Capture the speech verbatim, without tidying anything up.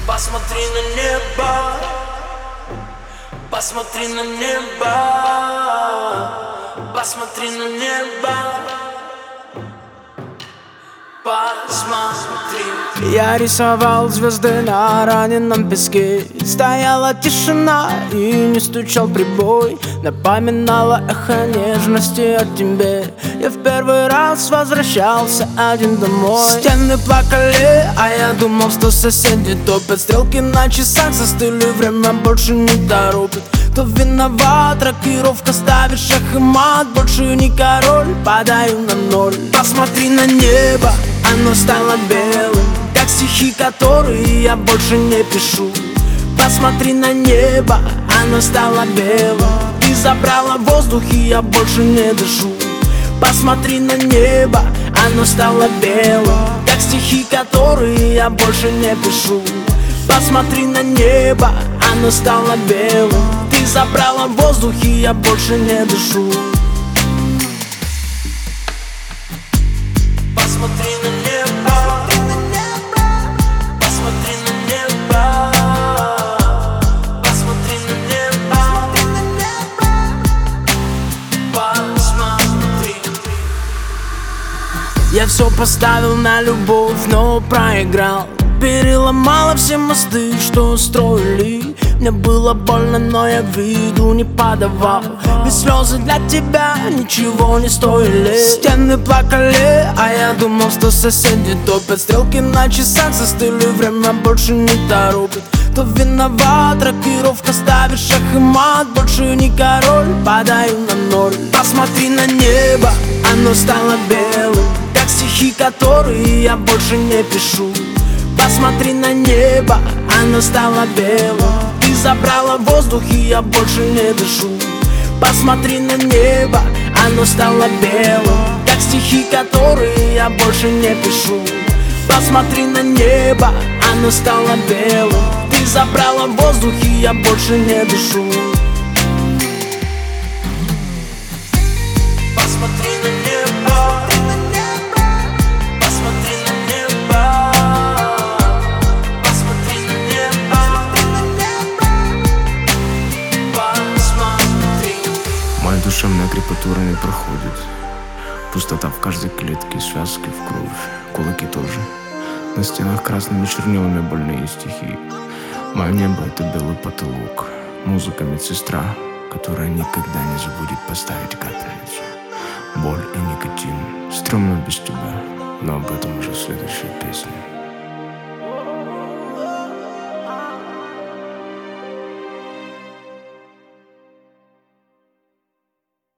Посмотри на небо, посмотри на небо, посмотри на небо, посмотри. Я рисовал звезды на раненом песке. Стояла тишина и не стучал прибой. Напоминала эхо нежности о тебе. Я в первый раз возвращался один домой. Стены плакали, а я думал, что соседи топят. Стрелки на часах застыли, время больше не торопит. Кто виноват? Рокировка ставит шах и мат. Больше не король, падаю на ноль. Посмотри на небо, оно стало белым, как стихи, которые я больше не пишу. Посмотри на небо, оно стало белым. Ты забрала воздух, и я больше не дышу. Посмотри на небо, оно стало белым, как стихи, которые я больше не пишу. Посмотри на небо, оно стало белым. Ты забрала воздух, и я больше не дышу. Посмотри на небо, посмотри на небо, посмотри на небо, посмотри. Я все поставил на любовь, но проиграл. Переломала все мосты, что строили. Мне было больно, но я виду не подавал. Ведь слезы для тебя ничего не стоили. Стены плакали, а я думал, что соседи топят. Стрелки на часах застыли, время больше не торопит. Кто виноват? Рокировка ставит шах и мат. Больше не король, падаю на ноль. Посмотри на небо, оно стало белым, как стихи, которые я больше не пишу. Посмотри на небо, оно стало белым. Ты забрала воздух, и я больше не дышу. Посмотри на небо, оно стало белым, как стихи, которые я больше не пишу. Посмотри на небо, оно стало белым. Ты забрала воздух, и я больше не дышу. Посмотри на небо, посмотри на небо, посмотри на небо, посмотри. Моя душевная крепатура не проходит. Пустота в каждой клетке, связки в кровь, кулаки тоже. На стенах красными чернилами больные стихи. Мое небо — это белый потолок. Музыка медсестра, которая никогда не забудет поставить капельницу. Боль и никотин. Стремно без тебя, но об этом уже в следующей песне.